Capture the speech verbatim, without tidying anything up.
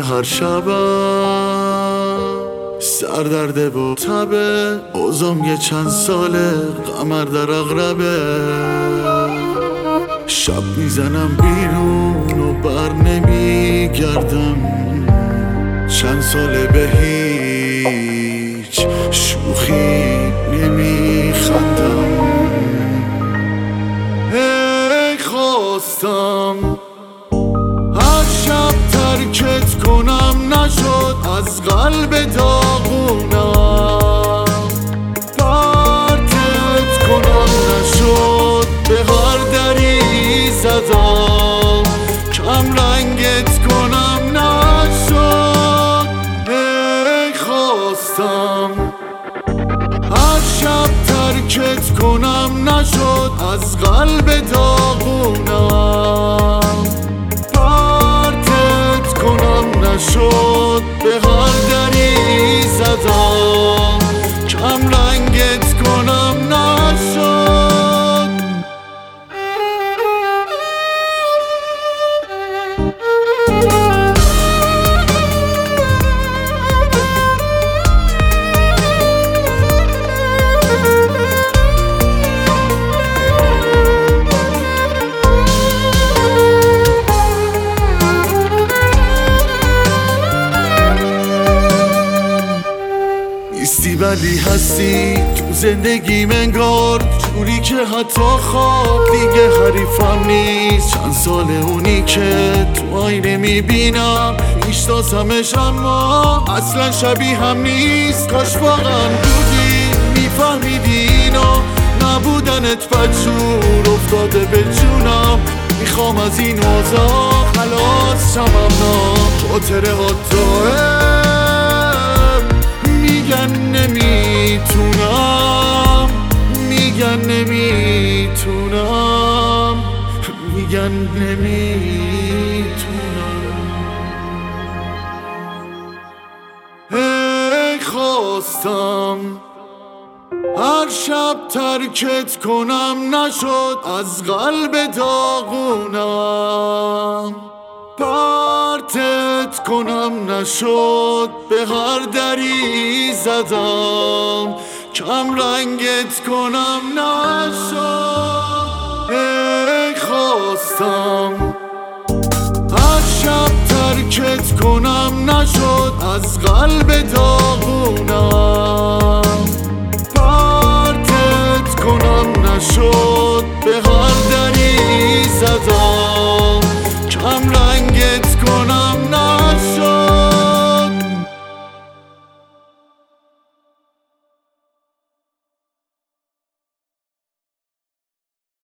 هر شبم سردرده و تبه اوزم یه چند ساله قمر در اغربه شب میزنم بیرون و بر نمیگردم چند ساله به هیچ شوخی نمیخندم ای خواستم هر شب ترکت کنم نشد از قلب داغونم پرتت کنم نشد به هر دری زدم کم رنگت کنم نشد ای خواستم هر شب ترکت کنم نشد از قلب داغونم پرتت کنم نشد به هر دری زدم کم رنگت کنم نشد نیستی ولی هستی تو زندگیم انگار جوری که حتی خواب دیگه حریفم نیست چند سال اونی که تو آینه میبینم میشناسمش اما اصلا شبیه هم نیست کاش واقعا بودی میفهمیدی اینو نبودنت بدجور افتاده به جونم میخوام از این اوضاع خلاص شم اما خاطره ها میگن نمیتونم میگن نمیتونم میگن نمیتونم ای خواستم هر شب ترکت کنم نشد از قلب داغونم پرتت کنم نشد به هر دری زدم کم رنگت کنم نشد ای خواستم هر شب ترکت کنم نشد از قلب داغونم